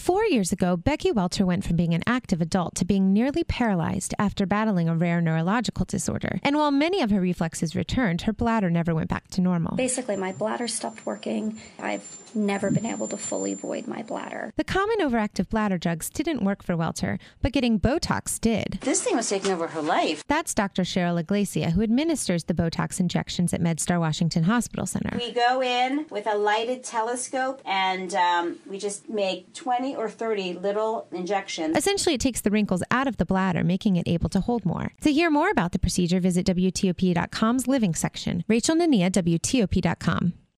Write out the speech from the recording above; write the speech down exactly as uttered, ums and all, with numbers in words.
Four years ago, Becky Welter went from being an active adult to being nearly paralyzed after battling a rare neurological disorder. And while many of her reflexes returned, her bladder never went back to normal. Basically, my bladder stopped working. I've never been able to fully void my bladder. The common overactive bladder drugs didn't work for Welter, but getting Botox did. This thing was taking over her life. That's Doctor Cheryl Iglesia, who administers the Botox injections at MedStar Washington Hospital Center. We go in with a lighted telescope, and um, we just make twenty or thirty little injections. Essentially, it takes the wrinkles out of the bladder, making it able to hold more. To hear more about the procedure, visit W T O P dot com's Living section. Rachel Nania, W T O P dot com.